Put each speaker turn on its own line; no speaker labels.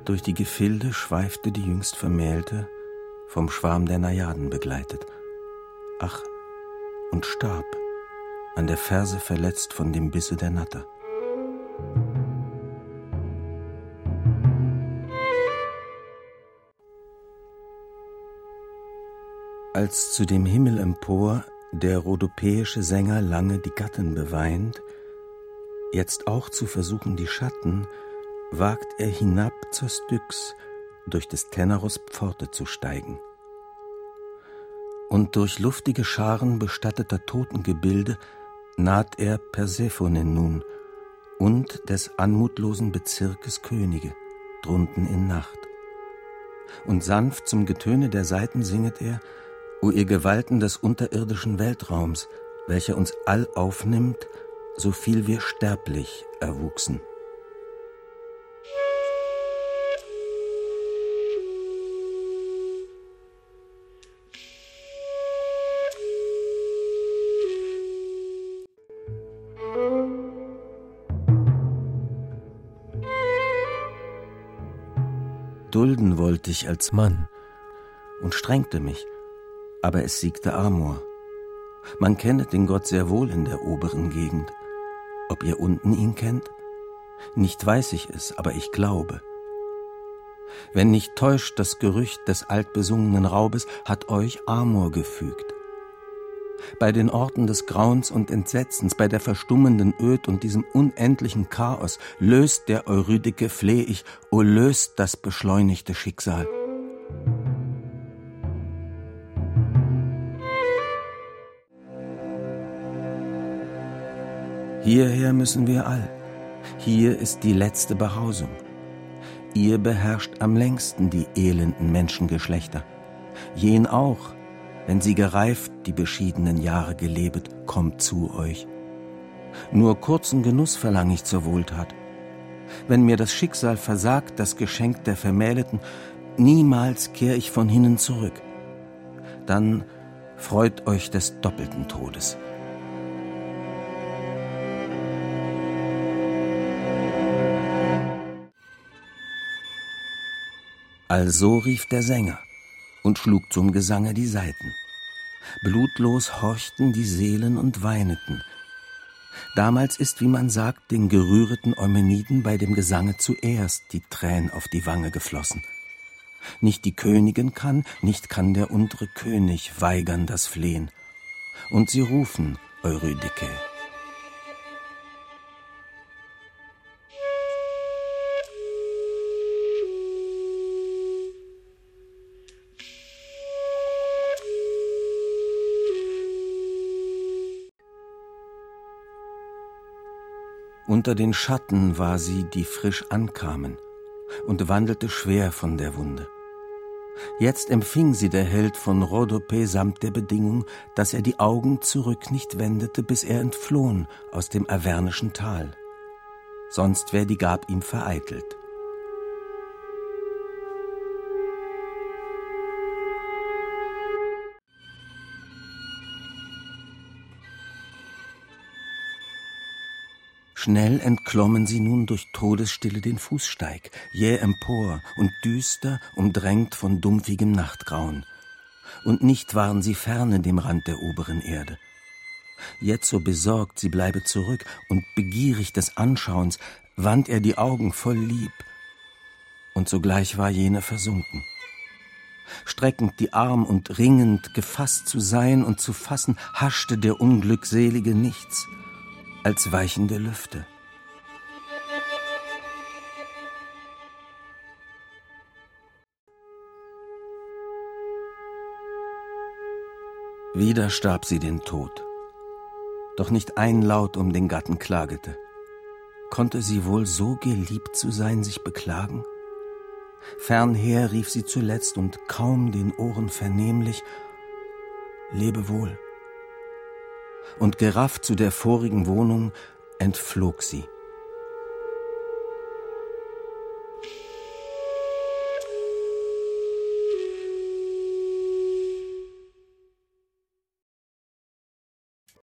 Durch die Gefilde schweifte die jüngst Vermählte, vom Schwarm der Najaden begleitet. Ach, und starb, an der Ferse verletzt von dem Bisse der Natter. Als zu dem Himmel empor der rhodopäische Sänger lange die Gattin beweint, jetzt auch zu versuchen die Schatten, wagt er hinab zur Styx, durch des Teneros Pforte zu steigen. Und durch luftige Scharen bestatteter Totengebilde naht er Persephone nun und des anmutlosen Bezirkes Könige, drunten in Nacht. Und sanft zum Getöne der Saiten singet er: O ihr Gewalten des unterirdischen Weltraums, welcher uns all aufnimmt, so viel wir sterblich erwuchsen. Dulden wollte ich als Mann und strengte mich, aber es siegte Amor. Man kennet den Gott sehr wohl in der oberen Gegend. Ob ihr unten ihn kennt? Nicht weiß ich es, aber ich glaube. Wenn nicht täuscht das Gerücht des altbesungenen Raubes, hat euch Amor gefügt. Bei den Orten des Grauens und Entsetzens, bei der verstummenden Öd und diesem unendlichen Chaos, löst der Eurydike, fleh ich, o löst das beschleunigte Schicksal. Hierher müssen wir all. Hier ist die letzte Behausung. Ihr beherrscht am längsten die elenden Menschengeschlechter. Jen auch, wenn sie gereift die beschiedenen Jahre gelebet, kommt zu euch. Nur kurzen Genuss verlang ich zur Wohltat. Wenn mir das Schicksal versagt, das Geschenk der Vermähleten, niemals kehr ich von hinnen zurück. Dann freut euch des doppelten Todes. Also rief der Sänger und schlug zum Gesange die Saiten. Blutlos horchten die Seelen und weineten. Damals ist, wie man sagt, den gerühreten Eumeniden bei dem Gesange zuerst die Tränen auf die Wange geflossen. Nicht die Königin kann, nicht kann der untere König weigern das Flehen. Und sie rufen, Eurydike. Unter den Schatten war sie, die frisch ankamen, und wandelte schwer von der Wunde. Jetzt empfing sie der Held von Rhodope samt der Bedingung, dass er die Augen zurück nicht wendete, bis er entflohen aus dem avernischen Tal. Sonst wär die Gab ihm vereitelt. Schnell entklommen sie nun durch Todesstille den Fußsteig, jäh empor und düster, umdrängt von dumpfigem Nachtgrauen. Und nicht waren sie ferne dem Rand der oberen Erde. Jetzo besorgt, sie bleibe zurück, und begierig des Anschauens wandt er die Augen voll Lieb. Und sogleich war jene versunken. Streckend die Arm und ringend, gefasst zu sein und zu fassen, haschte der Unglückselige nichts als weichende Lüfte. Wieder starb sie den Tod. Doch nicht ein Laut um den Gatten klagete. Konnte sie wohl so geliebt zu sein sich beklagen? Fernher rief sie zuletzt und kaum den Ohren vernehmlich: Lebe wohl. Und gerafft zu der vorigen Wohnung entflog sie.